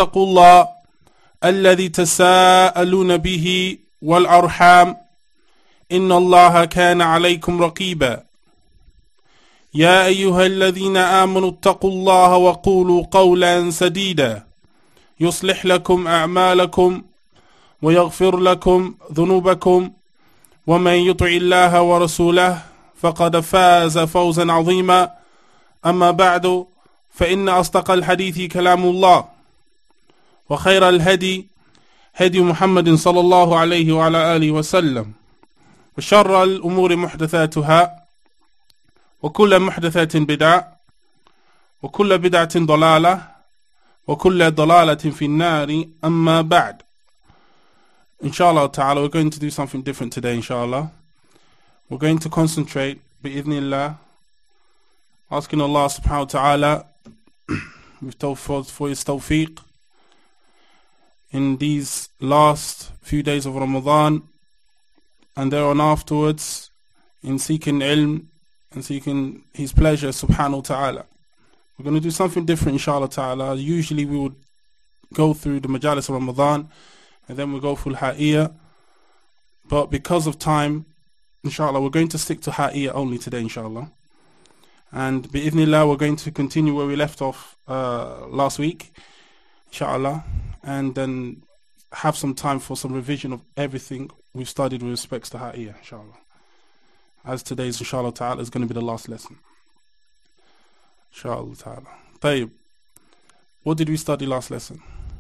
اتقوا الله الذي تساءلون به والأرحام إن الله كان عليكم رقيبا يا أيها الذين آمنوا اتقوا الله وقولوا قولا سديدا يصلح لكم أعمالكم ويغفر لكم ذنوبكم ومن يطع الله ورسوله فقد فاز فوزا عظيما أما بعد فإن أصدق الحديث كلام الله وخير الهدي هدي محمد صلى الله عليه وعلى آله وسلم وشر الأمور محدثاتها وكل محدثات بدعة وكل بدعة ضلالة وكل ضلالة في النار أما بعد. Inshallah ta'ala, we're going to do something different today, inshallah. We're going to concentrate, bi'idhnillah, asking Allah subhanahu wa ta'ala for his tawfiq in these last few days of Ramadan and thereon afterwards in seeking ilm and seeking his pleasure subhanahu wa ta'ala. We're going to do something different, inshallah ta'ala. Usually we would go through the majalis of Ramadan and then we go full ha'iyah, but because of time, inshallah, we're going to stick to ha'iyah only today, inshallah. And bi'idhnillah, we're going to continue where we left off last week, inshallah, and then have some time for some revision of everything we've studied with respects to ha'iyah, inshallah. As today's, inshallah ta'ala, is going to be the last lesson. Inshallah ta'ala. Tayyib. What did we study last lesson?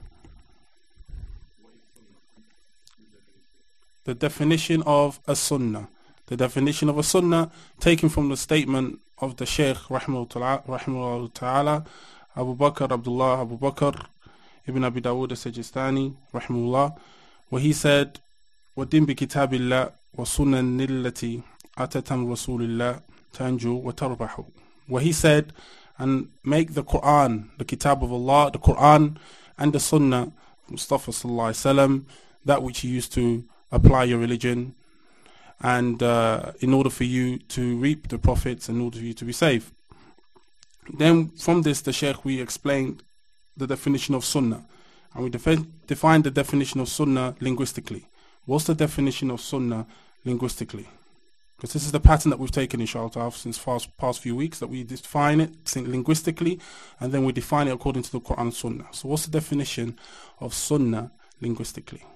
The definition of a sunnah. The definition of a sunnah taken from the statement of the Shaykh rahimahullah ta'ala, Abu Bakr Abdullah Abu Bakr Ibn Abi Dawud al-Sajistani rahimahullah, where he said, وَدِنْ بِكِتَابِ اللَّهِ وَسُنَّنِ الَّتِي أَتَتَمْ رَسُولِ اللَّهِ تَنْجُوا وَتَرْبَحُوا. Where he said, and make the Quran, the Kitab of Allah, the Quran and the Sunnah Mustafa sallallahu alaihi wasallam, that which he used to apply your religion, and in order for you to reap the profits, in order for you to be saved. Then from this, the Shaykh, we explained the definition of Sunnah, and we defined the definition of Sunnah linguistically. What's the definition of Sunnah linguistically? Because this is the pattern that we've taken, inshallah, since past few weeks, that we define it linguistically, and then we define it according to the Quran and Sunnah. So what's the definition of Sunnah linguistically?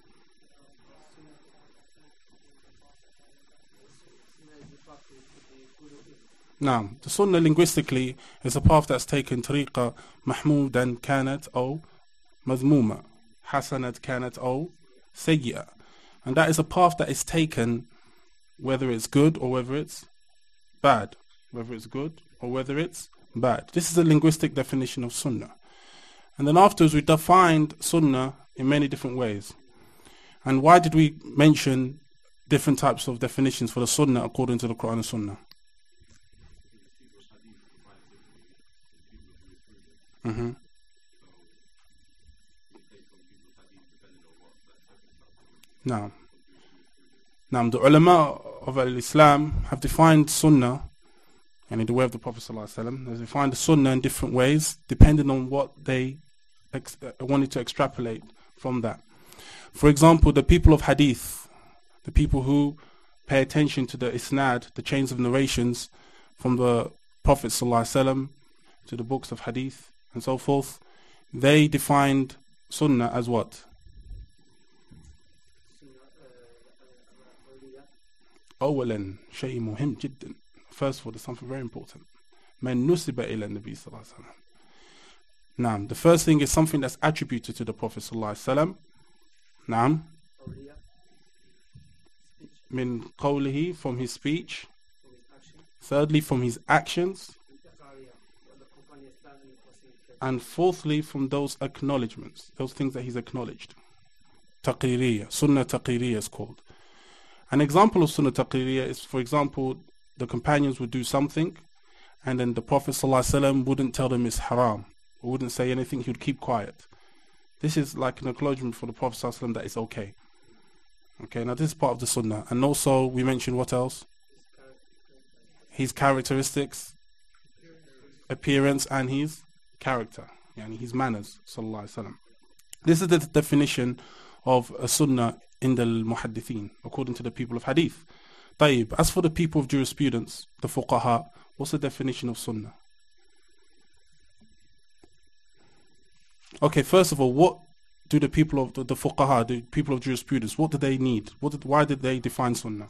Now, the Sunnah linguistically is a path that's taken tariqa mahmudan kanat or madmuma, hasanat kanat or sayyi'ah. And that is a path that is taken whether it's good or whether it's bad. Whether it's good or whether it's bad. This is a linguistic definition of Sunnah. And then afterwards we defined Sunnah in many different ways. And why did we mention different types of definitions for the Sunnah according to the Quran and Sunnah? Now, the ulama of Islam have defined Sunnah, and in the way of the Prophet ﷺ, they defined the Sunnah in different ways, depending on what they wanted to extrapolate from that. For example, the people of Hadith, the people who pay attention to the isnad, the chains of narrations from the Prophet ﷺ to the books of Hadith and so forth, they defined Sunnah as what? أولا شيء مهم جدا. First of all, there's something very important. من نسب إلى النبي صلى الله عليه وسلم. Now, the first thing is something that's attributed to the Prophet صلى الله عليه وسلم. نعم. من قوله, from his speech. Thirdly, from his actions. And fourthly, from those acknowledgements, those things that he's acknowledged. Taqririyah, Sunnah Taqririyah is called. An example of Sunnah Taqririyah is, for example, the companions would do something and then the Prophet ﷺ wouldn't tell them it's haram, or wouldn't say anything, he would keep quiet. This is like an acknowledgement for the Prophet ﷺ that it's okay. Okay, now this is part of the Sunnah. And also we mentioned what else? His characteristics, appearance, and his character, yani his manners, sallallahu alaihi wasallam. This is the definition of a sunnah in the muhaddithin, according to the people of hadith. طيب, as for the people of jurisprudence, the fuqaha, what's the definition of sunnah? Okay, first of all, what do the people of the fuqaha, the people of jurisprudence, what do they need? Why did they define sunnah?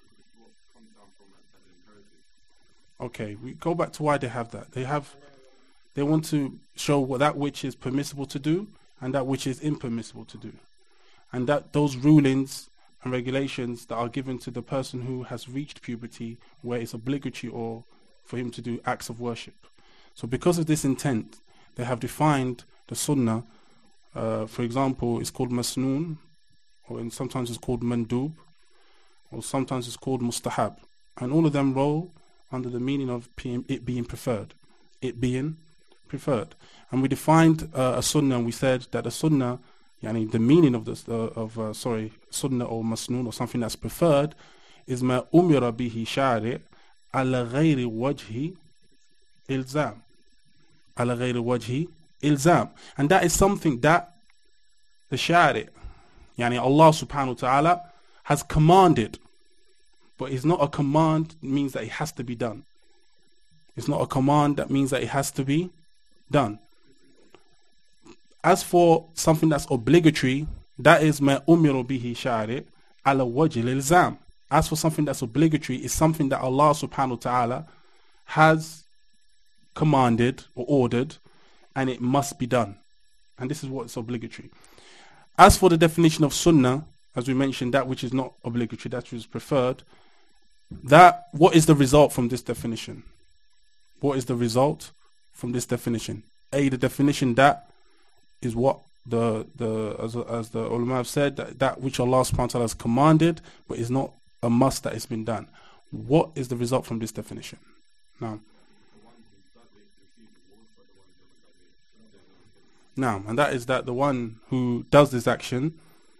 Okay, we go back to why they have that. They want to show that which is permissible to do and that which is impermissible to do. And that those rulings and regulations that are given to the person who has reached puberty, where it's obligatory or for him to do acts of worship. So because of this intent, they have defined the sunnah. For example, it's called masnoon, or sometimes it's called mandub, or sometimes it's called mustahab. And all of them roll under the meaning of it being preferred. It being preferred. And we defined a sunnah, and we said that a sunnah, the meaning of this sunnah or masnoon, or something that's preferred, is ma umira bihi shari' ala ghayri wajhi ilzam. Ala ghayri wajhi ilzam. And that is something that the shari', Allah subhanahu wa ta'ala, has commanded. But it's not a command that means that it has to be done. It's not a command that means that it has to be done. As for something that's obligatory, that is ma umiru bihi shari' ala wajhi ilzam. As for something that's obligatory, it's something that Allah subhanahu wa ta'ala has commanded or ordered, and it must be done. And this is what's obligatory. As for the definition of sunnah, as we mentioned, that which is not obligatory, that which is preferred, what is the result from this definition? What is the result from this definition? The definition that is what as the ulama have said, that which Allah subhanahu wa ta'ala has commanded, but is not a must that it's been done. What is the result from this definition? Now, and that is that the one who does this action,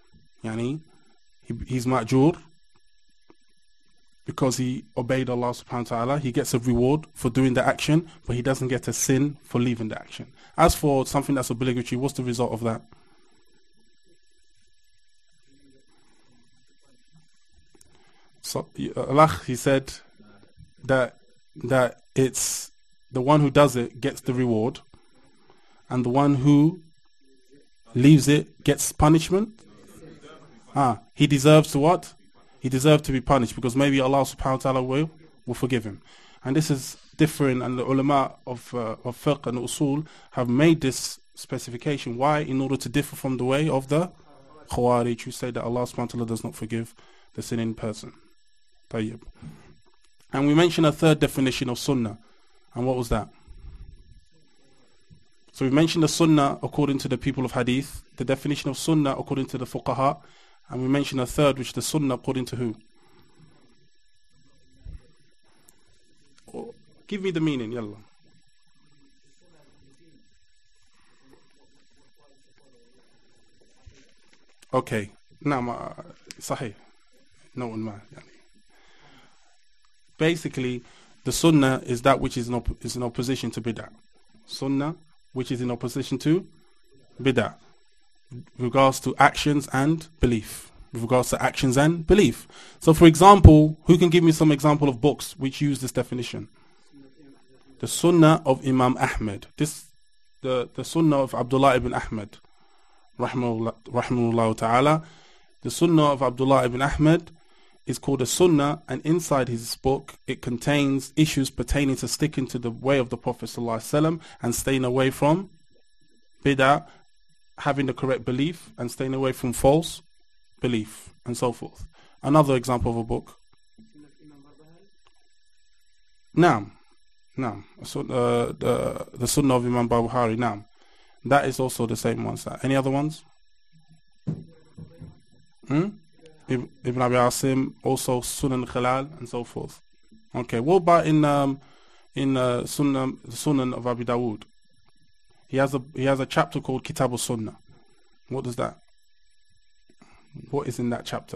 he's ma'jur, because he obeyed Allah subhanahu wa ta'ala. He gets a reward for doing the action, but he doesn't get a sin for leaving the action. As for something that's obligatory, what's the result of that? So Allah, he said that it's the one who does it gets the reward, and the one who leaves it gets punishment. He deserves to what? He deserves to be punished, because maybe Allah subhanahu wa ta'ala will forgive him. And this is different, and the ulama of fiqh and usul have made this specification. Why? In order to differ from the way of the Khawarij, who say that Allah subhanahu wa ta'ala does not forgive the sinning person. Tayyib. And we mentioned a third definition of sunnah. And what was that? So we mentioned the sunnah according to the people of hadith, the definition of sunnah according to the fuqaha, and we mentioned a third, which is the sunnah according to who? Give me the meaning, yalla. Okay. Naam, sahih. No one ma. Basically, the sunnah is that which is in opposition to bid'ah. Sunnah, which is in opposition to bid'ah, with regards to actions and belief. With regards to actions and belief. So, for example, who can give me some example of books which use this definition? The Sunnah of Imam Ahmed. The Sunnah of Abdullah ibn Ahmed, rahimahullah ta'ala. The Sunnah of Abdullah ibn Ahmed is called a Sunnah, and inside his book it contains issues pertaining to sticking to the way of the Prophet ﷺ and staying away from bid'ah, having the correct belief and staying away from false belief, and so forth. Another example of a book. Naam. So, the Sunnah of Imam Barbahari. Naam. That is also the same ones. Any other ones? Ibn Abi Asim, also Sunan Khalal, and so forth. Okay, what about in Sunan of Abi Dawood? He has a chapter called Kitab al-Sunnah. What does that? What is in that chapter?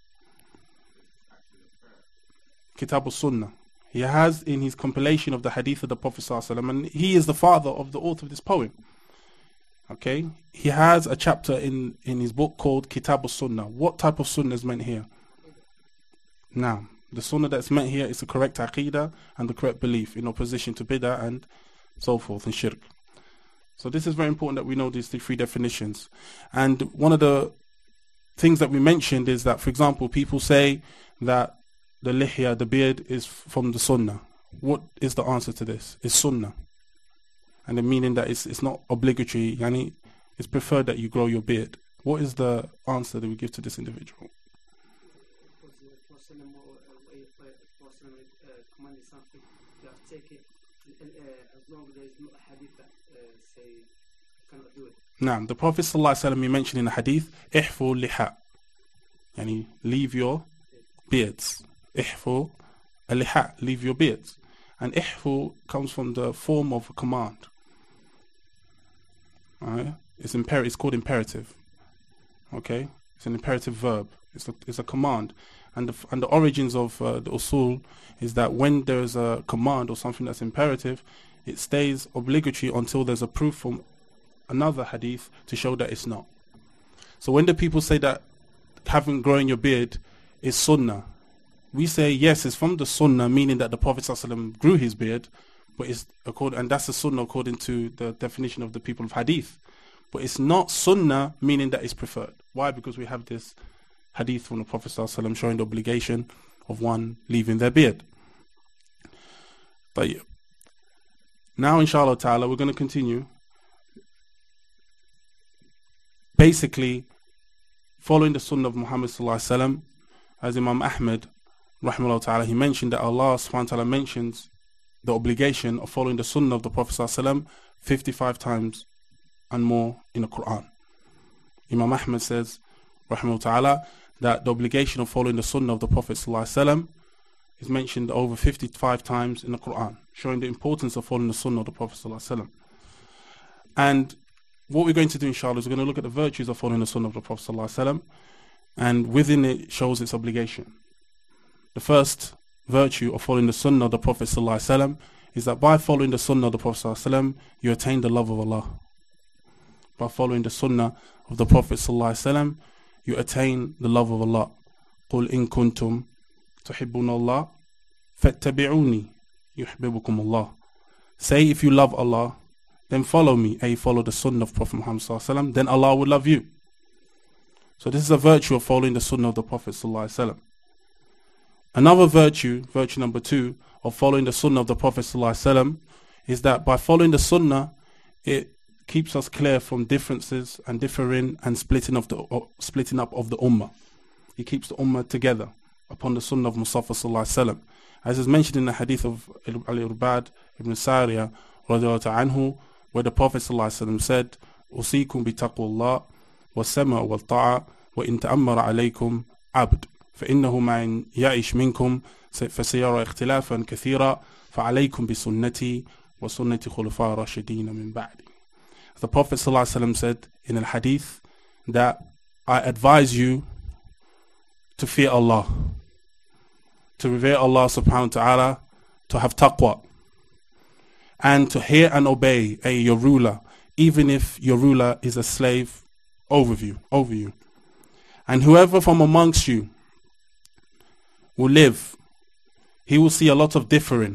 Kitab al-Sunnah. He has in his compilation of the hadith of the Prophet ﷺ, and he is the father of the author of this poem. Okay, he has a chapter in his book called Kitab al-Sunnah. What type of sunnah is meant here? Now, the sunnah that's meant here is the correct aqidah and the correct belief in opposition to bid'ah and so forth and shirk. So this is very important that we know these three definitions. And one of the things that we mentioned is that, for example, people say that the lihya, the beard, is from the sunnah. What is the answer to this? It's sunnah. And the meaning that it's not obligatory, yani it's preferred that you grow your beard. What is the answer that we give to this individual? Commanded something, you have to take it as long as there is no hadith that say you cannot do it. Now, the Prophet ﷺ, he mentioned in the hadith, ihfu liha, yani leave your beards. Ihfu liha, leave your beards. And ihfu comes from the form of a command. Alright? It's called imperative. Okay? It's an imperative verb. It's a command. And the origins of the usul is that when there's a command or something that's imperative, it stays obligatory until there's a proof from another hadith to show that it's not. So when the people say that growing your beard is sunnah, we say yes, it's from the sunnah, meaning that the Prophet ﷺ grew his beard, but and that's the sunnah according to the definition of the people of hadith. But it's not sunnah, meaning that it's preferred. Why? Because we have this hadith from the Prophet ﷺ showing the obligation of one leaving their beard. But yeah. Now inshallah ta'ala we're going to continue. Basically following the sunnah of Muhammad ﷺ, as Imam Ahmad rahimahullah ta'ala, he mentioned that Allah subhanahu wa ta'ala mentions the obligation of following the sunnah of the Prophet ﷺ 55 times and more in the Quran. Imam Ahmad says rahimahullah ta'ala that the obligation of following the sunnah of the Prophet ﷺ is mentioned over 55 times in the Quran, showing the importance of following the sunnah of the Prophet ﷺ. And what we're going to do inshallah is we're going to look at the virtues of following the sunnah of the Prophet ﷺ, and within it shows its obligation. The first virtue of following the sunnah of the Prophet ﷺ is that by following the sunnah of the Prophet ﷺ, you attain the love of Allah. By following the sunnah of the Prophet ﷺ, you attain the love of Allah. قُلْ إِن كُنْتُمْ تُحِبُّونَ اللَّهَ فَاتَّبِعُونِي يُحْبِبُكُمُ اللَّهُ. Say if you love Allah, then follow me, follow the sunnah of Prophet Muhammad ﷺ, then Allah will love you. So this is a virtue of following the sunnah of the Prophet ﷺ. Another virtue number 2 of following the sunnah of the Prophet ﷺ is that by following the sunnah, it keeps us clear from differences and differing and splitting up of the ummah. It keeps the ummah together upon the sunnah of Mustafa sallallahu alaihi wasallam, as is mentioned in the hadith of Al-Irbad ibn Sariya radiyallahu anhu, where the Prophet sallallahu alaihi wasallam said, "Usikum bi taqwallah wa sama wa ta'a wa in ta'ammara alaykum abd fa innahu man ya'ish minkum fasayara ikhtilafan kathira fa alaykum bi sunnati wa sunnati khulafa rashidin min ba'di." The Prophet ﷺ said in a hadith that I advise you to fear Allah, to revere Allah subhanahu wa ta'ala, to have taqwa, and to hear and obey your ruler, even if your ruler is a slave over you. And whoever from amongst you will live, he will see a lot of differing.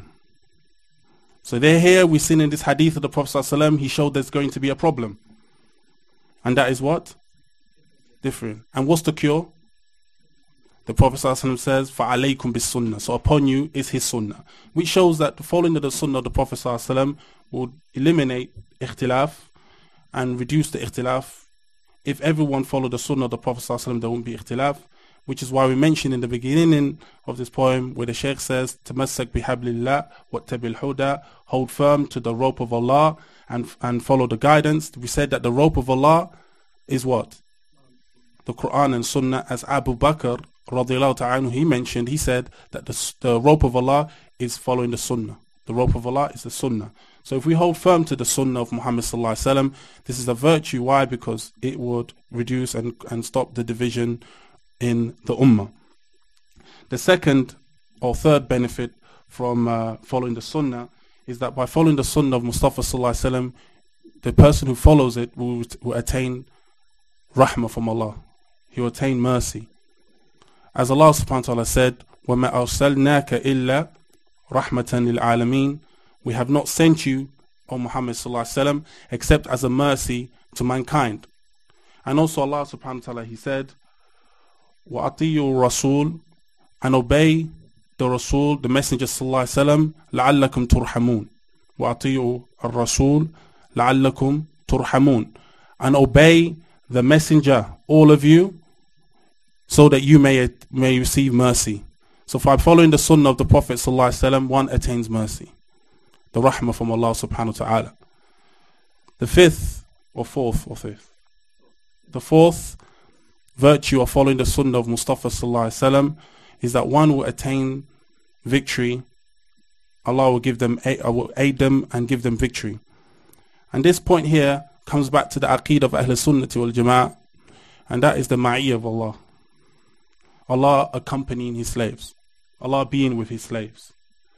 So here we've seen in this hadith of the Prophet ﷺ, he showed there's going to be a problem. And that is what? Different. And what's the cure? The Prophet ﷺ says, فَعَلَيْكُمْ بِالسُّنَّةِ. So upon you is his sunnah. Which shows that following the sunnah of the Prophet ﷺ will eliminate ikhtilaf and reduce the ikhtilaf. If everyone followed the sunnah of the Prophet ﷺ, there won't be ikhtilaf. Which is why we mentioned in the beginning of this poem where the Shaykh says, تَمَسَّكْ بِحَبْلِ اللَّهِ وَاتَّبِعِ الْهُدَى. Hold firm to the rope of Allah and follow the guidance. We said that the rope of Allah is what? The Quran and Sunnah. As Abu Bakr radiyallahu ta'ala, he said that the rope of Allah is following the Sunnah. The rope of Allah is the Sunnah. So if we hold firm to the Sunnah of Muhammad sallallahu alaihi wasallam, this is a virtue. Why? Because it would reduce and stop the division in the ummah. The second or third benefit from following the sunnah is that by following the sunnah of Mustafa sallallahu alaihi wasallam, the person who follows it will attain rahmah from Allah. He will attain mercy. As Allah subhanahu wa ta'ala said, وَمَا أَرْسَلْنَاكَ إِلَّا رَحْمَةً لِلْعَالَمِينَ. We have not sent you, O Muhammad sallallahu alaihi wasallam, except as a mercy to mankind. And also Allah subhanahu wa ta'ala, He said, وَأَطِيُّوا الرَّسُولَ, and obey the Rasul, the Messenger sallallahu alaihi wasallam, لَعَلَّكُمْ تُرْحَمُونَ. وَأَطِيُّوا الرَّسُولَ لَعَلَّكُمْ تُرْحَمُونَ. And obey the Messenger, all of you, so that you may receive mercy. So by following the sunnah of the Prophet sallallahu alaihi wasallam, one attains mercy, the rahmah from Allah subhanahu wa ta'ala. The fourth virtue of following the sunnah of Mustafa sallallahu alaihi wasallam is that one will attain victory. Allah will aid them and give them victory. And this point here comes back to the aqeedah of Ahl Sunnah wal Jama'ah, and that is the ma'iyyah of Allah. Allah accompanying His slaves, Allah being with His slaves.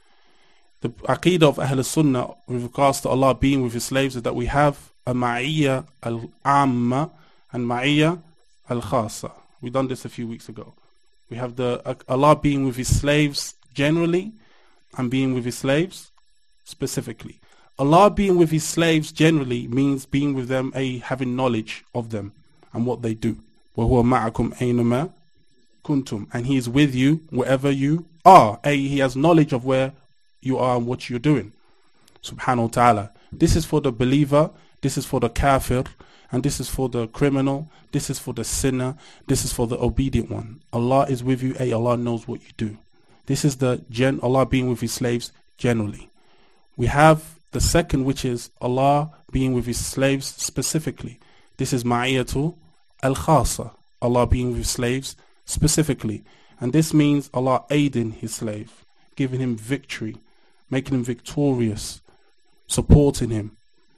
The aqeedah of Ahl Sunnah with regards to Allah being with His slaves is that we have a ma'iyyah al-amma and ma'iyyah al-khasa. We done this a few weeks ago. We have the Allah being with His slaves generally and being with His slaves specifically. Allah being with His slaves generally means being with them, having knowledge of them and what they do. وَهُوَ مَعَكُمْ أَيْنَمَا كُنْتُمْ. And He is with you wherever you are. He has knowledge of where you are and what you're doing. Subhanahu wa ta'ala. This is for the believer, this is for the kafir, and this is for the criminal, this is for the sinner, this is for the obedient one. Allah is with you, Allah knows what you do. This is the Allah being with His slaves generally. We have the second, which is Allah being with His slaves specifically. This is ma'iyatu al-khasa, Allah being with His slaves specifically. And this means Allah aiding His slave, giving him victory, making him victorious, supporting him.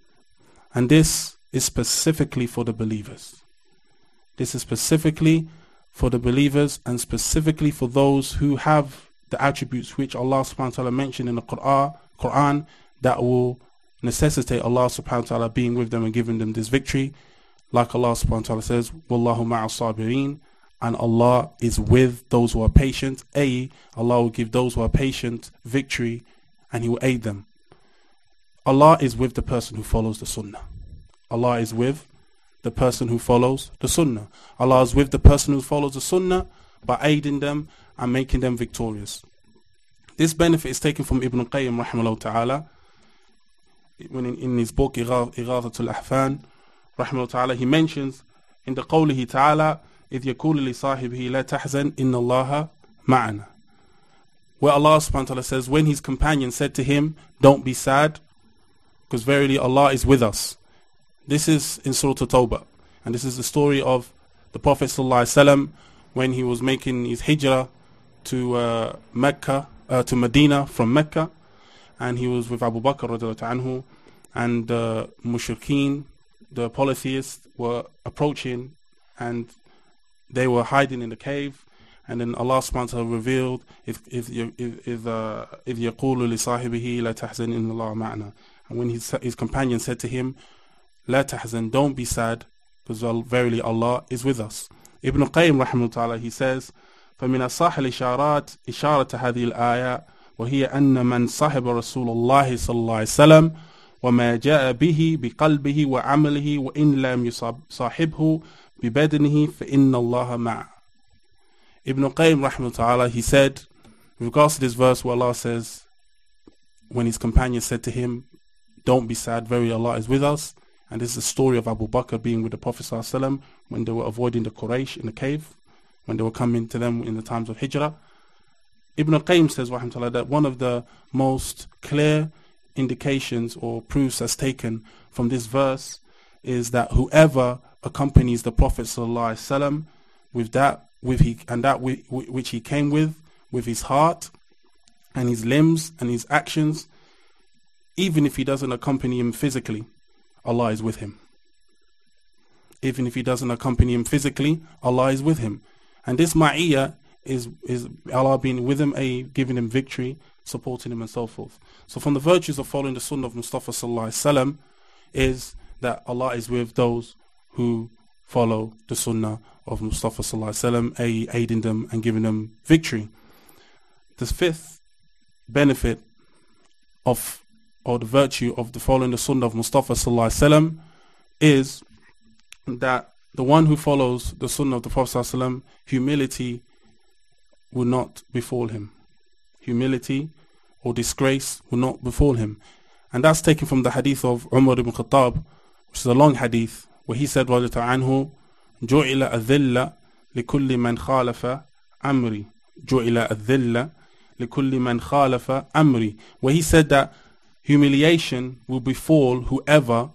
And this is specifically for the believers. This is specifically for the believers and specifically for those who have the attributes which Allah subhanahu wa ta'ala mentioned in the Quran that will necessitate Allah subhanahu wa ta'ala being with them and giving them this victory. Like Allah subhanahu wa ta'ala says, Wallahu ma'as sabirin, and Allah is with those who are patient. Allah will give those who are patient victory and He will aid them. Allah is with the person who follows the sunnah. Allah is with the person who follows the sunnah. Allah is with the person who follows the sunnah by aiding them and making them victorious. This benefit is taken from Ibn Qayyim rahimahullah ta'ala. When in his book Ighathatul Ahfan rahimahullah ta'ala, he mentions in the qawlihi ta'ala, إِذْ يَقُولُ لِصَاحِبِهِ لَا تَحْزَنْ إِنَّ اللَّهَ مَعَنَا, where Allah subhanahu wa ta'ala says, when his companion said to him, don't be sad, because verily Allah is with us. This is in Surah At-Tawbah, and this is the story of the Prophet sallallahu alaihi wasallam when he was making his hijrah to Mecca, to Medina from Mecca, and he was with Abu Bakr radiallahu anhu, and the mushrikeen, the polytheists, were approaching, and they were hiding in the cave. And then Allah subhanahu wa ta'ala revealed, إِذْ يَقُولُ لِصَاحِبِهِ لَا تَحْزَنْ إِنَّ اللَّهَ مَعَنَا. And when his companion said to him, لَا تَحْزَنْ, don't be sad, because verily Allah is with us. Ibn Qayyim rahimahullah ta'ala, he says, فَمِنَ الصَّحِ الْإِشَارَاتِ إِشَارَةَ هَذِهِ الْآيَةِ وَهِيَ أَنَّ مَنْ صَحِبَ رَسُولَ اللَّهِ صَلَّى اللَّهِ عَلَيْهِ وَسَلَّمَ وَمَا جَاءَ بِهِ بِقَلْبِهِ وَعَمَلِهِ وَإِنْ لَمْ يُصَاحِبْهُ بِبَدْنِهِ فَإِنَّ اللَّهَ مَعَهُ. Ibn Qayyim rahimahullah ta'ala, he said, with regards to this verse where Allah says, when his companion said to him, don't be sad, verily Allah is with us. And this is the story of Abu Bakr being with the Prophet ﷺ when they were avoiding the Quraysh in the cave, when they were coming to them in the times of Hijrah. Ibn Qayyim says rahimahullah, that one of the most clear indications or proofs that's taken from this verse is that whoever accompanies the Prophet ﷺ with that which he came with his heart and his limbs and his actions, even if he doesn't accompany him physically, Allah is with him. Even if he doesn't accompany him physically, Allah is with him. And this ma'iyah is Allah being with him, giving him victory, supporting him, and so forth. So from the virtues of following the sunnah of Mustafa sallallahu alaihi wasallam is that Allah is with those who follow the sunnah of Mustafa sallallahu alaihi wasallam, aiding them and giving them victory. The fifth benefit of, or the virtue of the following the sunnah of Mustafa sallallahu alaihi wasallam is that the one who follows the sunnah of the Prophet sallallahu alaihi wasallam, humility will not befall him. Humility or disgrace will not befall him. And that's taken from the hadith of Umar ibn Khattab, which is a long hadith, where he said, رضي الله عنه, جُعِلَ الذِّلَّ لِكُلِّ مَنْ خَالَفَ أَمْرِي جُعِلَ الذِّلَّ لِكُلِّ مَنْ خَالَفَ أَمْرِي, where he said that humiliation will befall whoever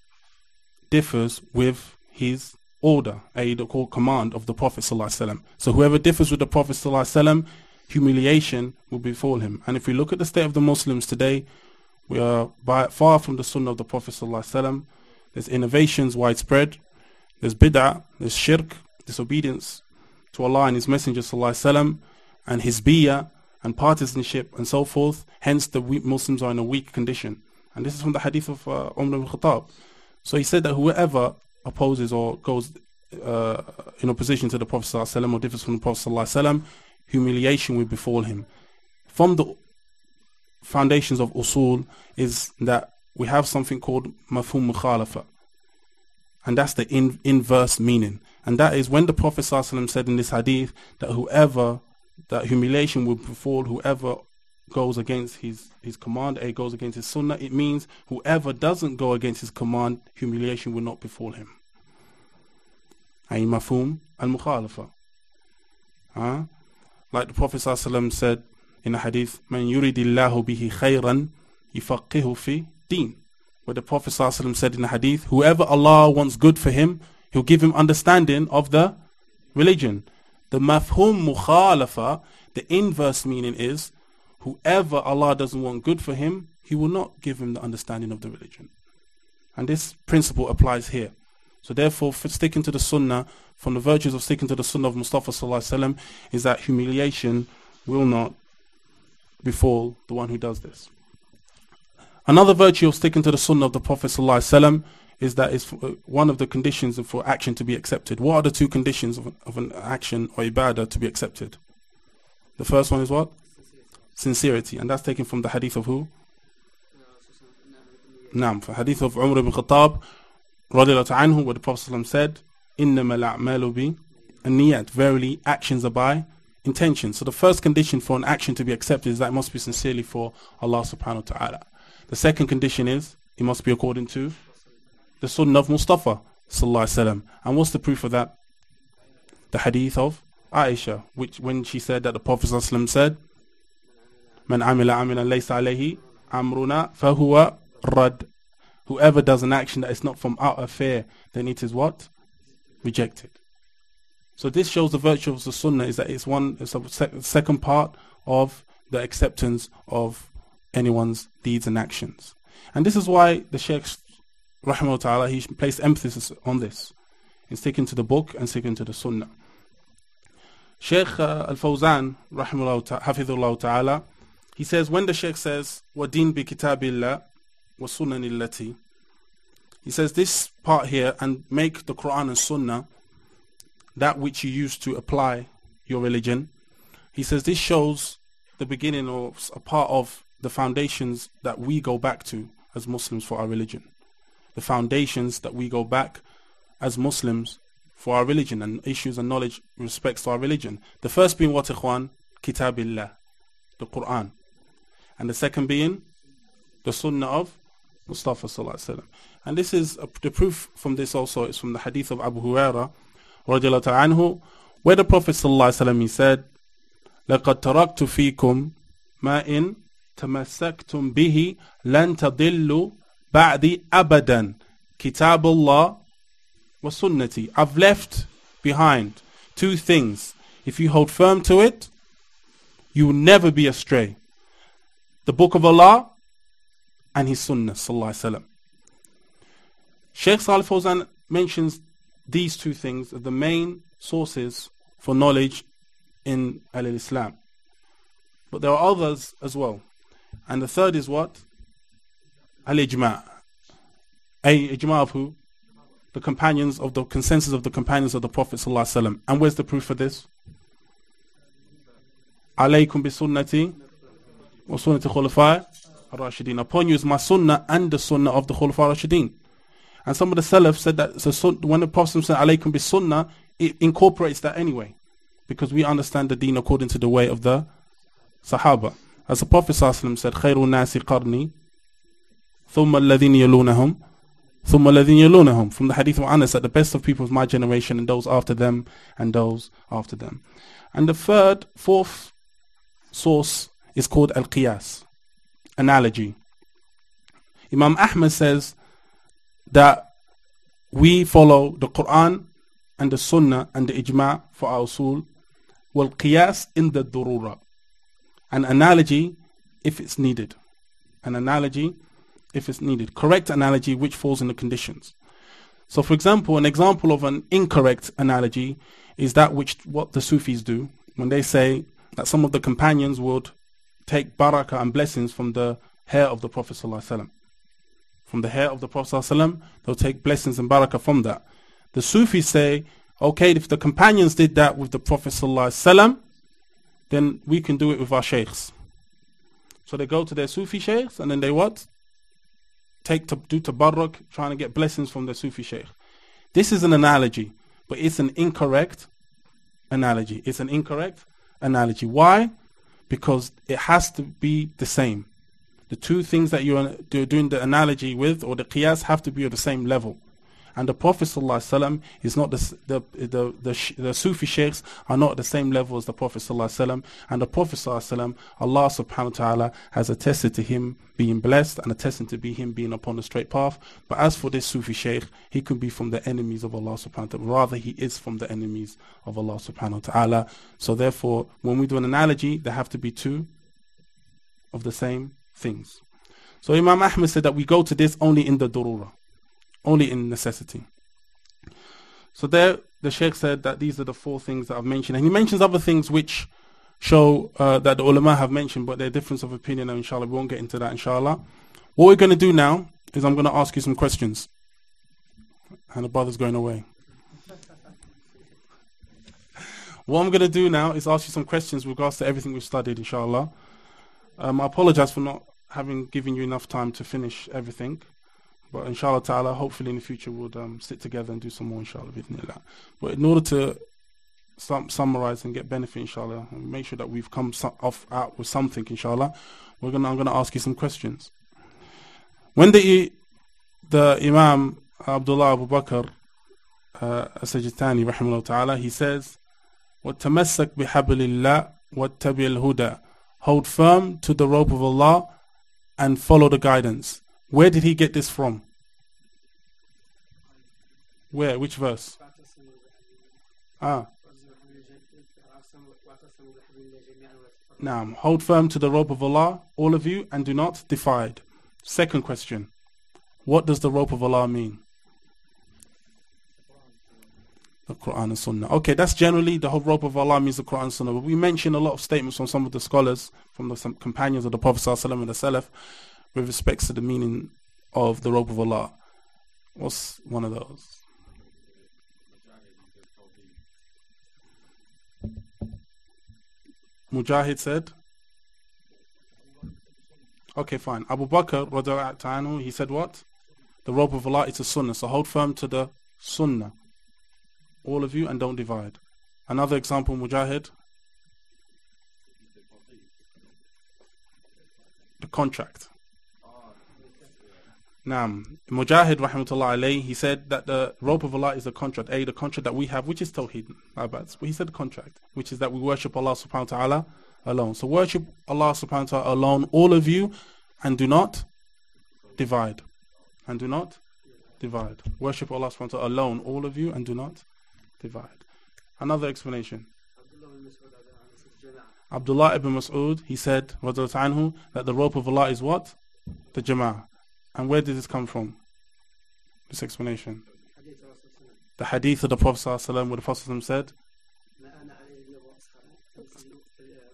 differs with his order, the command of the Prophet ﷺ. So whoever differs with the Prophet ﷺ, humiliation will befall him. And if we look at the state of the Muslims today, we are far from the sunnah of the Prophet ﷺ. There's innovations widespread, there's bid'ah, there's shirk, disobedience to Allah and His Messenger ﷺ, and hizbiyah and partisanship and so forth. Hence the Muslims are in a weak condition. And this is from the hadith of Umar ibn Khattab. So he said that whoever opposes or goes in opposition to the Prophet ﷺ or differs from the Prophet ﷺ, humiliation will befall him. From the foundations of usul is that we have something called mafhum mukhalafa, and that's the inverse meaning. And that is when the Prophet ﷺ said in this hadith that humiliation will befall whoever goes against his command, goes against his sunnah, it means whoever doesn't go against his command, humiliation will not befall him. Ay mafhum al-mukhalafa. Like the Prophet ﷺ said in a hadith, Man yuridillahu bihi khayran yufaqihu fi din, where the Prophet ﷺ said in a hadith, whoever Allah wants good for him, He'll give him understanding of the religion. The mafhum mukhalafa, the inverse meaning is, whoever Allah doesn't want good for him, He will not give him the understanding of the religion. And this principle applies here. So therefore, for sticking to the sunnah, from the virtues of sticking to the sunnah of Mustafa sallallahu alaihi wasallam, is that humiliation will not befall the one who does this. Another virtue of sticking to the sunnah of the Prophet sallallahu alaihi wasallam is that it's one of the conditions for action to be accepted. What are the two conditions of an action or ibadah to be accepted? The first one is what? Sincerity. And that's taken from the hadith of who? Naam, the hadith of Umar ibn Khattab radiallahu anhu, where the Prophet ﷺ said, إِنَّمَا الْأَعْمَالُ بِالنِّيَّاتِ, verily actions are by intention. So the first condition for an action to be accepted is that it must be sincerely for Allah subhanahu wa ta'ala. The second condition is it must be according to the sunnah of Mustafa sallallahu alaihi wasallam. And what's the proof of that? The hadith of Aisha, which when she said that the Prophet sallallahu alaihi wasallam said, Man amila amila laysa alayhi amruna fahuwa rad. Whoever does an action that is not from our affair, then it is what? Rejected. So this shows the virtue of the sunnah is that it's a second part of the acceptance of anyone's deeds and actions. And this is why the Shaykh rahimahullah ta'ala, he placed emphasis on this, in sticking to the book and sticking to the sunnah. Shaykh al-Fawzan rahimahullah hafidhullah ta'ala, he says, when the Shaykh says وَدِينْ بِكِتَابِ اللَّهِ وَسُنَّنِ الَّتِي, he says this part here, and make the Quran and Sunnah that which you use to apply your religion. He says this shows the beginning or a part of the foundations that we go back to as Muslims for our religion. The foundations that we go back as Muslims for our religion and issues and knowledge with respect to our religion. The first being what, ikhwan? Kitabillah, the Quran. And the second being the Sunnah of Mustafa sallallahu alaihi wasallam. And this is the proof from this also is from the hadith of Abu Hurairah radiallahu anhu, where the Prophet sallallahu alaihi wasallam, he said, لَقَدْ تَرَكْتُ فِيكُمْ مَا إِن تَمَسَّكْتُمْ بِهِ لَن تَضِلُّوا بَعْدِ أَبَدًا كِتَابُ اللَّهِ وَسُنَّتِي. I've left behind two things. If you hold firm to it, you will never be astray. The book of Allah and His Sunnah sallallahu alaihi wasallam. Shaykh Salih Fawzan mentions these two things are the main sources for knowledge in al-Islam. But there are others as well. And the third is what? Al-Ijma'. Ijma of who? The companions of the consensus of the companions of the Prophet sallallahu alaihi wasallam. And where's the proof for this? Alaykum bi sunnati wa sunnati khulafa ar-rashidin. Upon you is my sunnah and the sunnah of the khulafa ar-rashidin. And some of the Salaf said that so when the Prophet said alaykum bi sunnah, it incorporates that anyway, because we understand the deen according to the way of the Sahaba. As the Prophet sallallahu alaihi wasallam said, khairun nasi qarni thumma alladhina yalunahum thumma alladhina yalunahum, from the hadith of Anas, that the best of people is my generation and those after them and those after them. And the fourth source is called al-qiyas, analogy. Imam Ahmad says that we follow the Quran and the Sunnah and the Ijma' for our usul, wal qiyas in the durura, an analogy if it's needed, an analogy if it's needed, correct analogy which falls in the conditions. So for example, an example of an incorrect analogy is that what the Sufis do when they say that some of the companions would take barakah and blessings from the hair of the Prophet sallallahu alaihi wasallam. From the hair of the Prophet sallallahu alaihi wasallam, they'll take blessings and barakah from that. The Sufis say, okay, if the companions did that with the Prophet sallallahu alaihi wasallam, then we can do it with our sheikhs. So they go to their Sufi sheikhs and then they what? Do tabarruk, trying to get blessings from the Sufi sheikh. This is an analogy, but it's an incorrect analogy. It's an incorrect analogy. Why? Because it has to be the same. The two things that you're doing the analogy with, or the qiyas, have to be at the same level. And the Prophet ﷺ is not the Sufi sheikhs are not at the same level as the Prophet ﷺ. And the Prophet ﷺ, Allah subhanahu wa ta'ala has attested to him being blessed and attested to him being upon the straight path. But as for this Sufi sheikh, he could be from the enemies of Allah subhanahu wa ta'ala. Rather, he is from the enemies of Allah subhanahu wa ta'ala. So therefore, when we do an analogy, there have to be two of the same things. So Imam Ahmad said that we go to this only in the durura, only in necessity. So there the Shaykh said that these are the four things that I've mentioned, and he mentions other things which show that the ulama have mentioned, but they're difference of opinion, and inshallah we won't get into that inshallah. What we're going to do now is I'm going to ask you some questions, and the brother's going away. What I'm going to do now is ask you some questions with regards to everything we've studied inshallah. I apologize for not having given you enough time to finish everything. But inshallah ta'ala, hopefully in the future we'll sit together and do some more inshallah. But in order to summarize and get benefit inshallah, and make sure that we've come out with something inshallah, I'm gonna ask you some questions. When the Imam Abdullah Abu Bakr As-Sajistani rahimahullah ta'ala, he says, وَتَمَسَّكْ بِحَبْلِ اللَّهِ وَاتَّبِعِ الْهُدَى, hold firm to the rope of Allah and follow the guidance. Where did he get this from? Where? Which verse? Now, hold firm to the rope of Allah, all of you, and do not divide. Second question. What does the rope of Allah mean? The Quran and Sunnah. Okay, that's generally the whole rope of Allah means the Quran and Sunnah. But we mentioned a lot of statements from some of the scholars, from some companions of the Prophet ﷺ and the Salaf, with respect to the meaning of the rope of Allah. What's one of those? Mujahid said? Okay, fine. Abu Bakr, radiyallahu anhu, he said what? The rope of Allah is a sunnah. So hold firm to the sunnah, all of you, and don't divide. Another example, Mujahid? The contract. Mujahid rahmatullah alayhi, he said that the rope of Allah is a contract, the contract that we have, which is Tawheed. But he said the contract, which is that we worship Allah subhanahu wa ta'ala alone. So worship Allah subhanahu wa ta'ala alone, all of you, and do not divide. And do not divide. Worship Allah subhanahu wa ta'ala alone, all of you, and do not divide. Another explanation. Abdullah ibn Mas'ud, he said, radiyallahu anhu, that the rope of Allah is what? The Jama'ah. And where did this come from? This explanation. The hadith of the Prophet ﷺ, where the Prophet ﷺ said,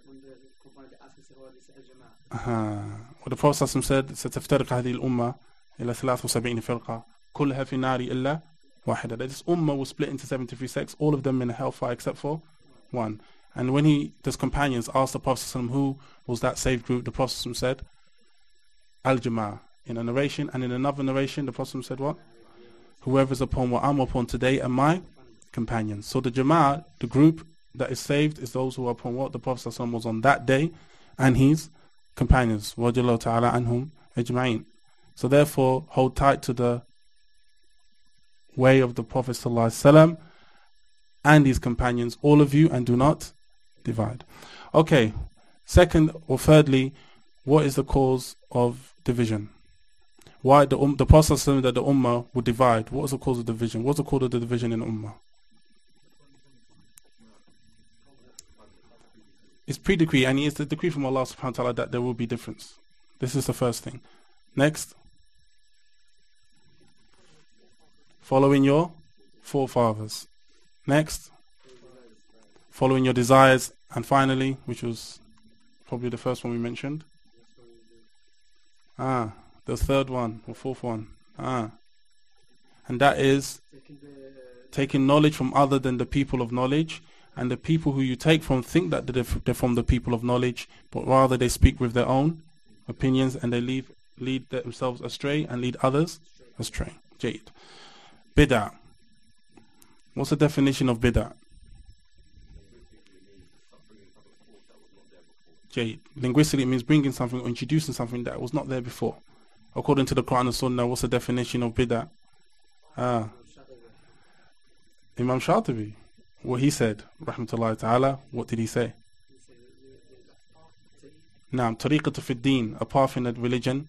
what the Prophet ﷺ said, سَتَفْتَرِقَ هَذِهِ الْأُمَّةِ إلى 73 فرقة كلها في النار إلا واحدة. That this ummah was split into 73 sects, all of them in a hellfire except for one. And when his companions asked the Prophet ﷺ who was that saved group, the Prophet ﷺ said Al-Jama'ah in a narration, and in another narration the Prophet ﷺ said what? Whoever's upon what I'm upon today and my companions. So the Jama'ah, the group that is saved, is those who are upon what the Prophet ﷺ was on that day and his companions. Radiyallahu ta'ala anhum ajma'in. So therefore hold tight to the way of the Prophet ﷺ and his companions, all of you, and do not divide. Okay, second or thirdly, what is the cause of division? Why the Prophet ﷺ that the Ummah would divide? What was the cause of division? What's the cause of the division in the Ummah? It's pre-decree, and it's the decree from Allah subhanahu wa ta'ala that there will be difference. This is the first thing. Next, following your forefathers. Next, following your desires. And finally, which was probably the first one we mentioned, the third one or fourth one, and that is taking knowledge from other than the people of knowledge. And the people who you take from think that they're from the people of knowledge, but rather they speak with their own opinions, and they lead themselves astray and lead others astray. Jade. Bid'ah. What's the definition of bid'ah? Jade. Linguistically, it means bringing something or introducing something that was not there before. According to the Quran and Sunnah, what's the definition of bid'ah? Imam Shatibi. What he said, rahmatullahi ta'ala, what did he say? Naam, tariqatu fi din, a path in the religion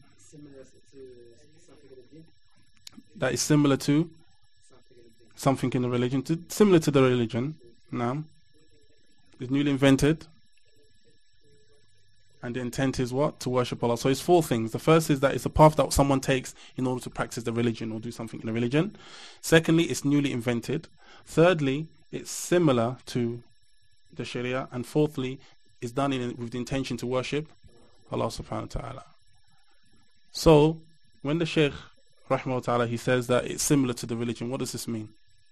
that is similar to something in the religion, similar to the religion. Naam, it's newly invented, and the intent is what? To worship Allah. So it's four things. The first is that it's a path that someone takes in order to practice the religion or do something in the religion. Secondly, it's newly invented. Thirdly, it's similar to the Sharia. And fourthly, it's done with the intention to worship Allah subhanahu wa ta'ala. So when the Shaykh rahimahullah ta'ala, he says that it's similar to the religion, what does this mean?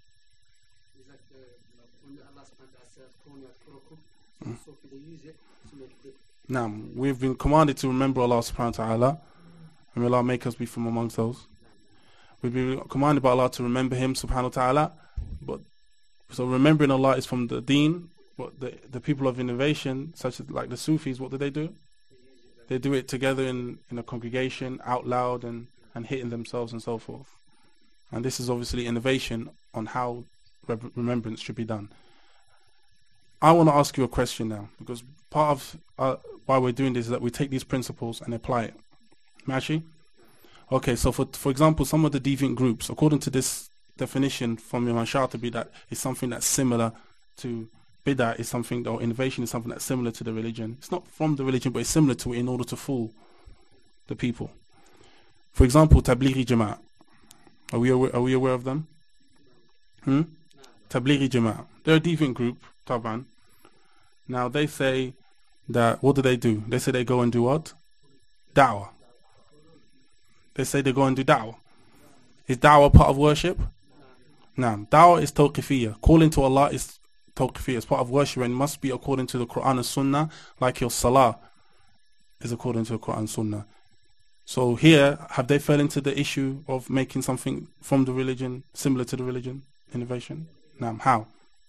Now, we've been commanded to remember Allah subhanahu wa ta'ala, and may Allah make us be from amongst those. We've been commanded by Allah to remember Him subhanahu wa ta'ala, but so remembering Allah is from the deen, but the people of innovation, such as like the Sufis, what do? They do it together in a congregation, out loud, and hitting themselves and so forth. And this is obviously innovation on how remembrance should be done. I want to ask you a question now, because part of why we're doing this is that we take these principles and apply it. Mashi? Okay, so for example, some of the deviant groups, according to this definition from Imam Shatibi, that is something that's similar to bid'ah, is something, or innovation is something that's similar to the religion. It's not from the religion, but it's similar to it in order to fool the people. For example, Tablighi Jama'ah. Are we aware of them? Tablighi Jama'ah. They're a deviant group, Taban. Now they say that, what do? They say they go and do what? Da'wah. They say they go and do da'wah. Is da'wah part of worship? No. Da'wah is tawqifiyya. Calling to Allah is tawqifiyya. It's part of worship, and must be according to the Quran and Sunnah, like your salah is according to the Quran and Sunnah. So here, have they fell into the issue of making something from the religion similar to the religion? Innovation? No. How?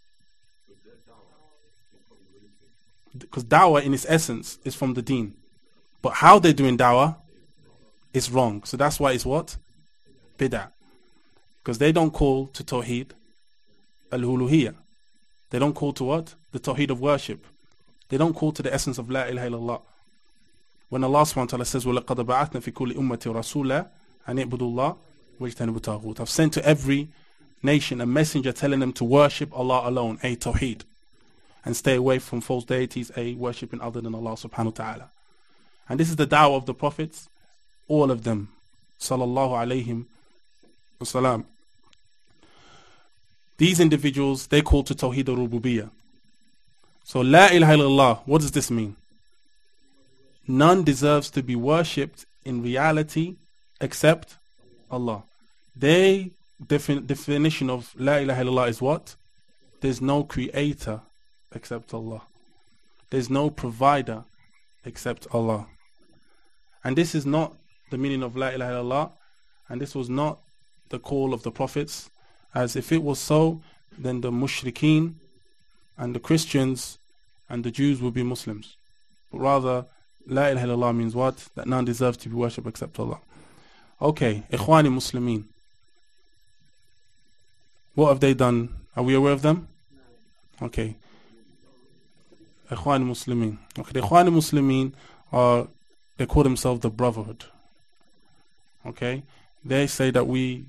Because da'wah in its essence is from the deen, but how they're doing da'wah is wrong. So that's why it's what? Bid'ah. Because they don't call to Tawheed al-Uluhiyyah. They don't call to what? The Tawheed of worship. They don't call to the essence of La ilaha illallah. When Allah subhanahu wa ta'ala says, وَلَقَدْ بَعَثْنَا فِي كُلِّ أُمَّةٍ رَسُولًا أَنِ اعْبُدُوا اللَّهَ وَاجْتَنِبُوا الطَّاغُوتَ. I've sent to every nation a messenger telling them to worship Allah alone, a Tawheed, and stay away from false deities, a worshipping other than Allah subhanahu wa ta'ala. And this is the da'wah of the prophets, all of them, sallallahu alayhim wasalam. These individuals, they call to Tawheed al-Rububiyyah. So La ilaha illallah, what does this mean? None deserves to be worshipped in reality except Allah. Their definition of La ilaha illallah is what? There's no creator except Allah. There's no provider except Allah. And this is not the meaning of La ilaha illallah, and this was not the call of the prophets, as if it was so, then the mushrikeen and the Christians and the Jews would be Muslims. But rather, La ilaha illallah means what? That none deserves to be worshipped except Allah. Okay, Ikhwani Muslimin. What have they done? Are we aware of them? Okay. Ikhwani Muslimin. Okay, the Ikhwani Muslimin they call themselves the Brotherhood. Okay? They say that we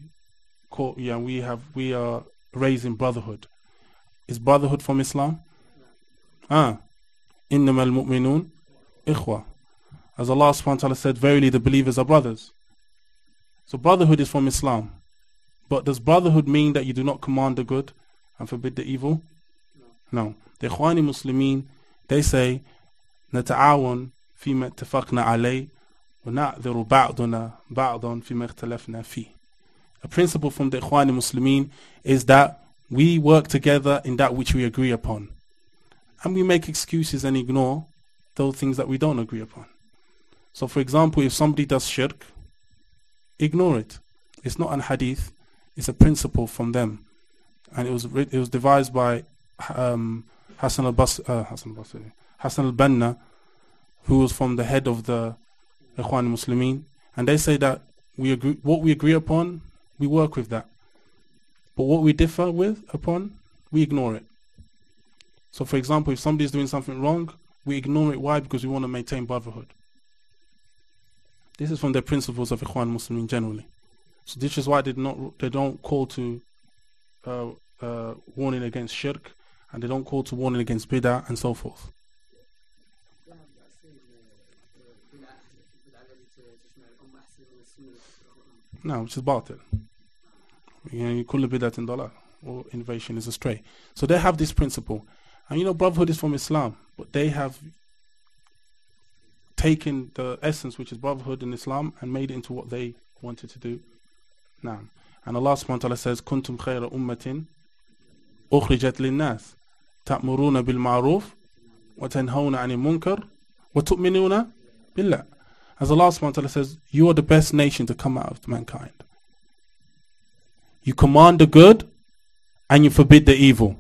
are raising brotherhood. Is brotherhood from Islam? إنما المؤمنون إخوة. As Allah subhanahu wa ta'ala said, verily the believers are brothers. So brotherhood is from Islam. But does brotherhood mean that you do not command the good and forbid the evil? No. The Ikhwani Muslimin, they say, نتعاون فيما اتفقنا عليه ونعذر بعضنا بعضا فيما اختلفنا فيه. A principle from the Ikhwani Muslimin is that we work together in that which we agree upon. And we make excuses and ignore those things that we don't agree upon. So for example, if somebody does shirk, ignore it. It's not an hadith, it's a principle from them. And it was devised by Hassan al-Banna, who was from the head of the Ikhwan Muslimin. And they say that what we agree upon, we work with that. But what we differ upon, we ignore it. So for example, if somebody is doing something wrong, we ignore it. Why? Because we want to maintain brotherhood. This is from the principles of Ikhwan Muslimin generally. So this is why they don't call to warning against shirk, and they don't call to warning against bid'ah and so forth. No, which is batil. Kullu bid'atin dalal, or innovation is astray. So they have this principle. And brotherhood is from Islam, but they have taken the essence, which is brotherhood in Islam, and made it into what they wanted to do. Now, and Allah subhanahu wa ta'ala says, Kuntum khayra ummatin ukhrijat linnas ta'muruna bil ma'ruf wa tanhawna 'anil munkar wa tu'minuna billah. As Allah subhanahu wa ta'ala says, you are the best nation to come out of mankind. You command the good and you forbid the evil.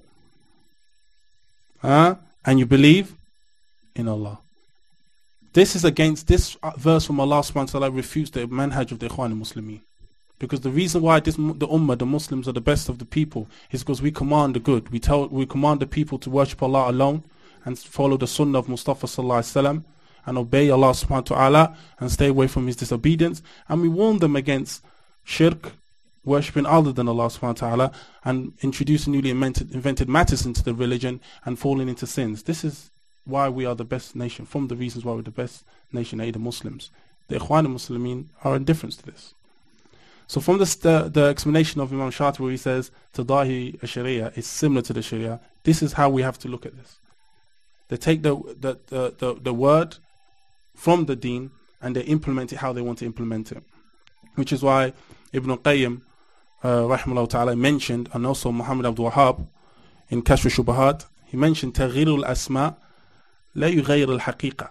And you believe in Allah. This verse from Allah subhanahu wa ta'ala refutes the manhaj of the Ikhwan Muslimin. Because the reason why the Ummah, the Muslims, are the best of the people is because we command the good. We command the people to worship Allah alone and follow the Sunnah of Mustafa sallallahu alaihi wasallam and obey Allah subhanahu wa ta'ala and stay away from His disobedience. And we warn them against shirk, worshipping other than Allah subhanahu wa ta'ala, and introducing newly invented matters into the religion and falling into sins. This is why we are the best nation, from the reasons why we're the best nation, the Muslims. The Ikhwan Muslimin are indifferent to this. So from the explanation of Imam Shatibi, where he says Tadahi Sharia is similar to the Sharia, this is how we have to look at this. They take the word from the deen and they implement it how they want to implement it. Which is why Ibn Qayyim rahimahullah ta'ala mentioned, and also Muhammad Abdul Wahhab in Kashf al-Shubahat, he mentioned تغيير الأسماء لا يغير الحقيقة.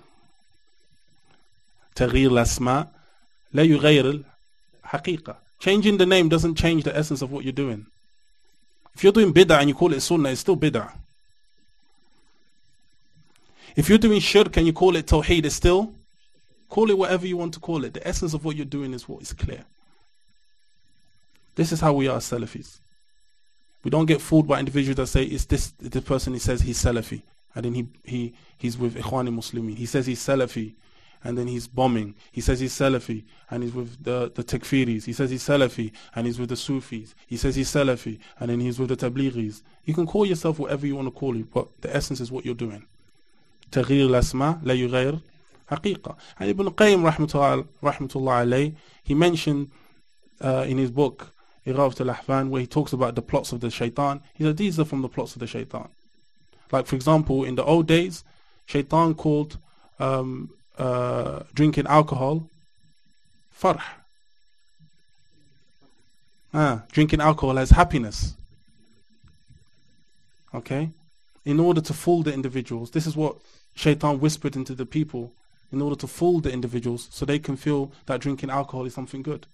تغيير الأسماء لا يغير الحقيقة. Changing the name doesn't change the essence of what you're doing. If you're doing bid'ah and you call it sunnah, it's still bid'ah. If you're doing shirk and you call it tawheed, it's still, call it whatever you want to call it. The essence of what you're doing is what is clear. This is how we are as Salafis. We don't get fooled by individuals that say, it's the person he says he's Salafi, and then he's with Ikhwani Muslimin. He says he's Salafi, and then he's bombing. He says he's Salafi, and he's with the Takfiris. He says he's Salafi, and he's with the Sufis. He says he's Salafi, and then he's with the Tablighi's. You can call yourself whatever you want to call it, but the essence is what you're doing. تغيير الأسماء لا يغير حقيقة. And Ibn Qayyim rahmatullah alayh, he mentioned in his book Ighafath al-Ahfan, where he talks about the plots of the shaitan. He said these are from the plots of the shaitan. Like for example, in the old days, shaitan called drinking alcohol farh. drinking alcohol as happiness. Okay? In order to fool the individuals. This is what Shaitan whispered into the people, in order to fool the individuals so they can feel that drinking alcohol is something good.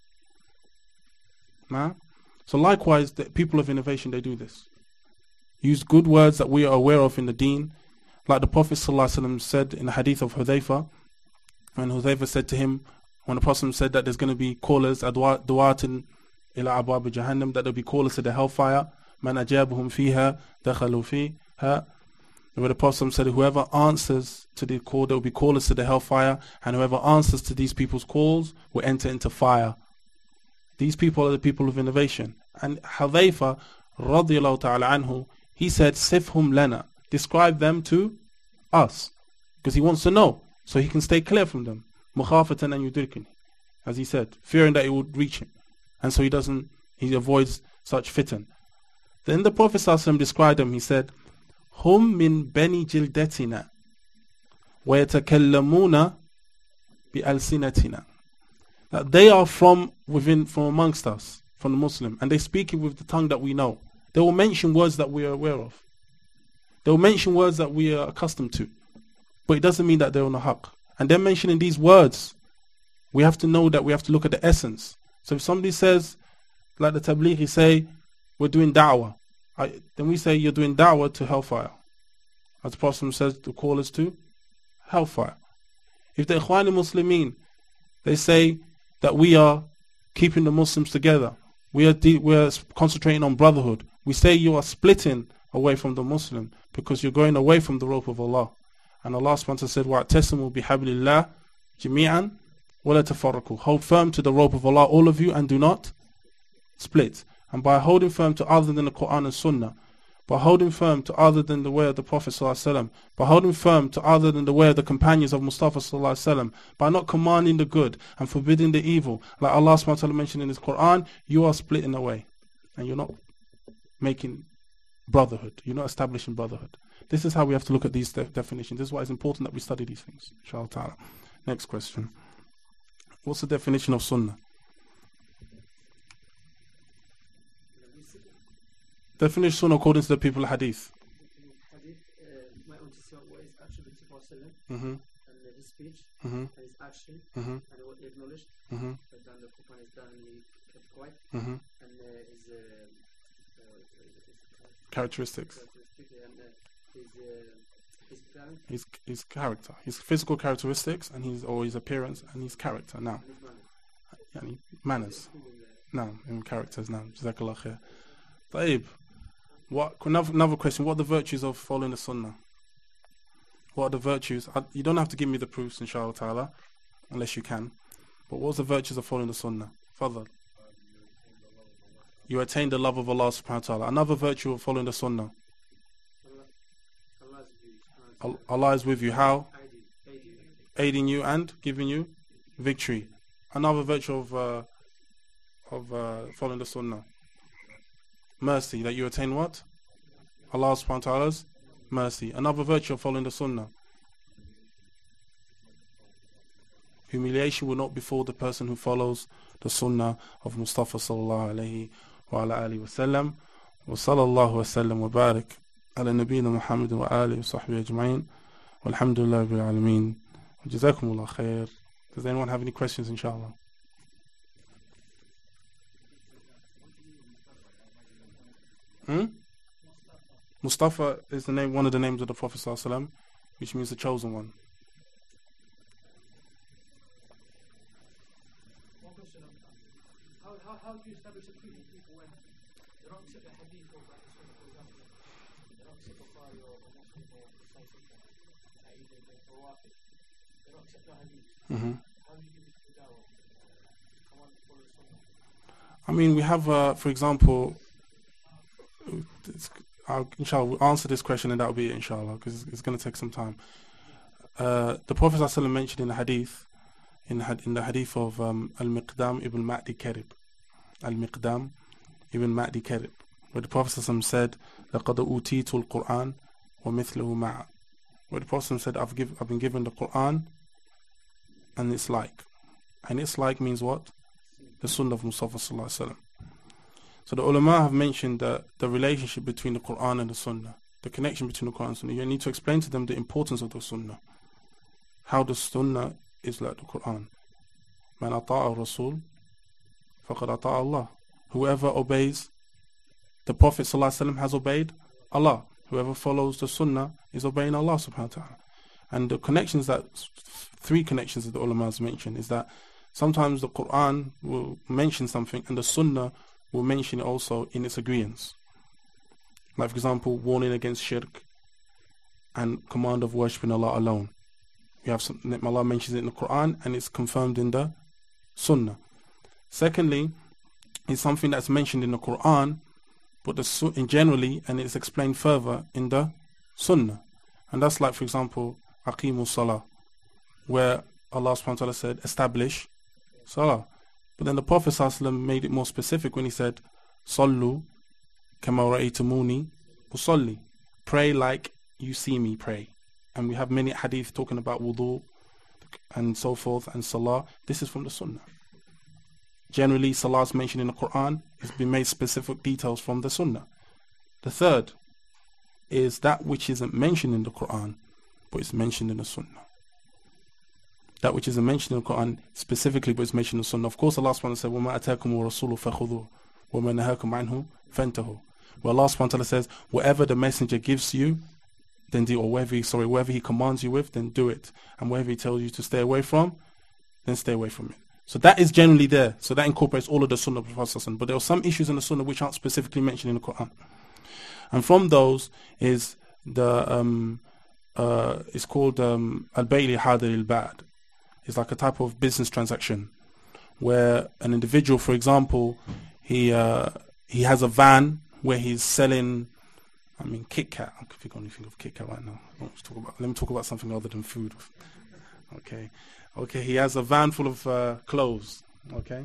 So likewise, the people of innovation, they do this. Use good words that we are aware of in the deen. Like the Prophet ﷺ said in the hadith of Hudhayfa, when Hudhayfa said to him, when the Prophet said that there's going to be callers, du'atin ila abwab jahannam, that there'll be callers to the hellfire, man ajabuhum fiha dakhalu fiha, where the Prophet said, whoever answers to the call, there will be callers to the hellfire, and whoever answers to these people's calls will enter into fire. These people are the people of innovation. And Hudhayfa radiyallahu ta'ala anhu, he said, sifhum lana, describe them to us, because he wants to know, so he can stay clear from them. Mukhafatan an yudrikni, as he said, fearing that it would reach him, and so he avoids such fitan. Then the Prophet ﷺ described them. He said, hum min bani jildatina wa yatakallamuna bi alsinatina, that they are from amongst us, from the Muslim, and they speak it with the tongue that we know. They will mention words that we are aware of. They will mention words that we are accustomed to, but it doesn't mean that they're on the haqq. And they're mentioning these words. We have to know that we have to look at the essence. So if somebody says, like the Tablighi say, we're doing da'wah, then we say you're doing da'wah to hellfire. As the Prophet says, to call us to hellfire. If the Ikhwan Muslimin, they say that we are keeping the Muslims together, we're concentrating on brotherhood, we say you are splitting away from the Muslim because you're going away from the rope of Allah. And Allah subhanahu wa ta'ala said, وَاعْتَسِمُوا بِحَبْلِ اللَّهِ جَمِيعًا وَلَا تَفَرَّقُوا, hold firm to the rope of Allah, all of you, and do not split. And by holding firm to other than the Quran and Sunnah, by holding firm to other than the way of the Prophet ﷺ, by holding firm to other than the way of the companions of Mustafa ﷺ, by not commanding the good and forbidding the evil, like Allah subhanahu wa ta'ala mentioned in His Quran, you are splitting away. And you're not making brotherhood. You're not establishing brotherhood. This is how we have to look at these definitions. This is why it's important that we study these things. Inshallah ta'ala. Next question. What's the definition of Sunnah? Definition Sunnah according to the people of Hadith. Hadith, my own to see what is attributed to Prophet Mm-hmm. and his speech, Mm-hmm. and his action, Mm-hmm. and what he acknowledged, Mm-hmm. but then the Quran is done and he kept quiet, Mm-hmm. and his Characteristics. and his plan, His character, his physical characteristics, and his appearance, and his character. Now, and his manner. manners. No, in characters. Now, Jazakallah khair. Taib. Another question. What are the virtues of following the Sunnah? What are the virtues? You don't have to give me the proofs, inshallah ta'ala, unless you can. But what's the virtues of following the Sunnah? Fadhal. You attain the love of Allah subhanahu wa ta'ala. Another virtue of following the Sunnah. Allah is with you. How? Aiding you and giving you victory. Another virtue of following the Sunnah. Mercy, that you attain what? Allah subhanahu wa ta'ala's mercy. Another virtue of following the Sunnah. Humiliation will not befall the person who follows the Sunnah of Mustafa sallallahu alayhi wa ala alihi wa sallam. Wa sallallahu wa sallam wa barik ala nabiyyina Muhammad wa alihi wa sahbihi ajma'in. Walhamdulillah bil alameen. Jazakumullah khair. Does anyone have any questions, inshallah? Mustafa is the name, one of the names of the Prophet ﷺ, which means the chosen one. One question. How do you establish a proof of people when they don't accept the hadith or like the Sunnah, for example? They don't accept Bukhari or Muslim or Sahih, either the Rawatib. They don't accept the hadith. How do you give it to the dawah? Come on, follow the Sunnah. I mean, we have, for example, inshallah, we'll answer this question and that'll be it, inshallah, because it's going to take some time. The Prophet ﷺ mentioned in the hadith, in the hadith of Al-Miqdam ibn Ma'di Karib, Al-Miqdam ibn Ma'di Karib, where the Prophet ﷺ said, لَقَدْ أُوتِيتُ الْقُرْآنِ وَمِثْلُهُ مَعَ, where the Prophet ﷺ said, I've been given the Quran and it's like. And it's like means what? The Sunnah of Mustafa sallallahu alaihi wasallam. So the ulama have mentioned that the relationship between the Quran and the Sunnah, the connection between the Quran and Sunnah. You need to explain to them the importance of the Sunnah, how the Sunnah is like the Quran. Man ata'a Rasul faqad ata'a Allah. Whoever obeys the Prophet ﷺ has obeyed Allah. Whoever follows the Sunnah is obeying Allah subhanahu wa ta'ala. And the connections that, three connections that the ulama has mentioned, is that sometimes the Quran will mention something and the Sunnah will mention it also in its agreeance. Like for example, warning against shirk and command of worshipping Allah alone. We have something that Allah mentions it in the Quran and it's confirmed in the Sunnah. Secondly, it's something that's mentioned in the Quran, but in generally, and it's explained further in the Sunnah. And that's like, for example, Aqimu Salah, where Allah subhanahu wa ta'ala said, establish Salah. But then the Prophet ﷺ made it more specific when he said, Sallu kama ra'aytumuni usalli. Pray like you see me pray. And we have many hadith talking about wudu and so forth and salah. This is from the Sunnah. Generally, salah is mentioned in the Quran. It's been made specific details from the Sunnah. The third is that which isn't mentioned in the Quran, but it's mentioned in the Sunnah. That which isn't mentioned in the Quran specifically, but it's mentioned in the Sunnah. Of course, Allah subhanahu wa ta'ala said, وَمَا أَتَاكُمُ الرَّسُولُ فَخُذُوهُ وَمَا نَهَاكُمْ عَنْهُ فَانْتَهُوا. Where Allah subhanahu wa ta'ala says, whatever the messenger gives you, then do, or whatever he commands you with, then do it. And whatever he tells you to stay away from, then stay away from it. So that is generally there. So that incorporates all of the Sunnah of the Prophet. But there are some issues in the Sunnah which aren't specifically mentioned in the Quran. And from those is the it's called al-bayli hadir al-ba'd. It's like a type of business transaction where an individual, for example, he has a van where he's selling, Kit Kat. I can only think of Kit Kat right now. Let me talk about something other than food. Okay, he has a van full of clothes. Okay,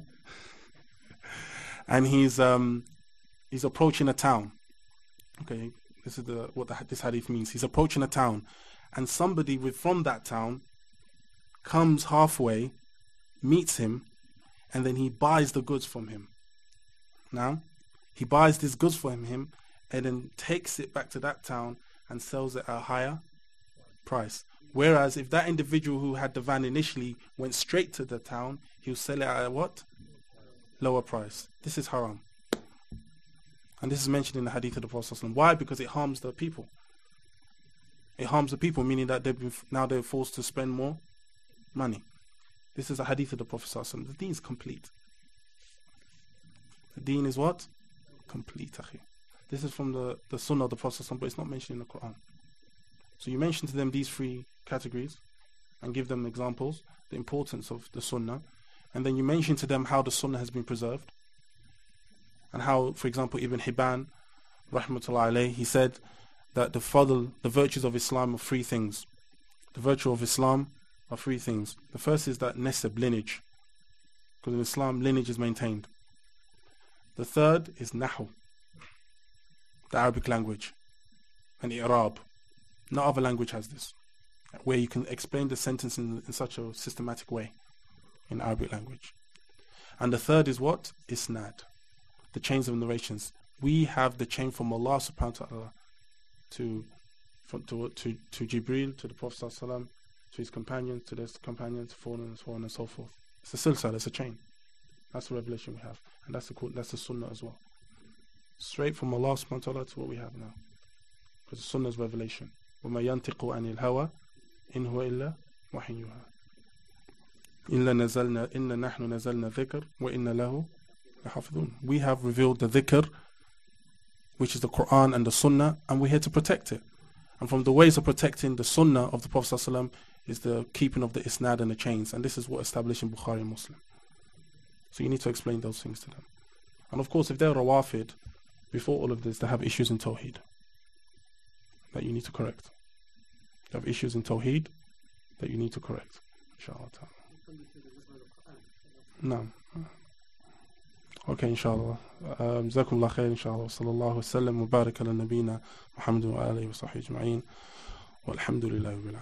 and he's approaching a town. Okay, this is what this hadith means. He's approaching a town, and somebody from that town comes halfway, meets him, and then he buys the goods from him. Now, he buys these goods from him, and then takes it back to that town and sells it at a higher price. Whereas if that individual who had the van initially went straight to the town, he'll sell it at a what? Lower price. This is haram. And this is mentioned in the hadith of the Prophet ﷺ. Why? Because it harms the people. It harms the people, meaning that they're forced to spend more money. This is a hadith of the Prophet ﷺ. The deen is complete. The deen is what? Complete, akhi. This is from the Sunnah of the Prophet ﷺ, but it's not mentioned in the Quran. So you mention to them these three categories and give them examples, the importance of the Sunnah, and then you mention to them how the Sunnah has been preserved and how, for example, Ibn Hibban, rahmatullahi alayhi, he said that the virtues of Islam are three things. The virtue of Islam are three things. The first is that nasab, lineage, because in Islam lineage is maintained. The third is nahu, the Arabic language, and i'rab. No other language has this, where you can explain the sentence in such a systematic way in Arabic language. And the third is what? Isnad, the chains of narrations. We have the chain from Allah subhanahu wa ta'ala to Jibreel, to the Prophet sallallahu alaihi wasallam, to his companions, to their companions, so on and so forth. It's a silsala, it's a chain. That's the revelation we have, and that's the Sunnah as well. Straight from Allah subhanahu wa ta'ala to what we have now, because the Sunnah is revelation. وَمَا يَنْتِقُ عَنِ الْهَوَى إِنْ هُوَ إِلَّا وَحْيٌ يُوحَى إِنَّا نَحْنُ نَزَلْنَا ذِكْرَ وَإِنَّا لَهُ لَحَافِظُونَ. We have revealed the dhikr, which is the Quran and the Sunnah, and we're here to protect it. And from the ways of protecting the Sunnah of the Prophet ﷺ is the keeping of the isnad and the chains, and this is what established in Bukhari and Muslim. So you need to explain those things to them. And of course, if they're Rawafid, before all of this, they have issues in Tawheed that you need to correct. They have issues in Tawheed that you need to correct. Inshallah. No. Okay, inshallah. Jazakumullah khair, inshallah. Sallallahu wasallam wa barak ala nabina Muhammad wa alihi wa sahbihi ajma'in. Walhamdulillahi rabbil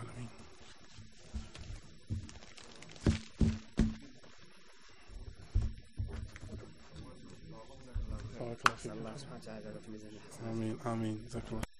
alameen. فيك. الله سبحانه وتعالى في ميزان الحسنات. آمين آمين. جزاك الله.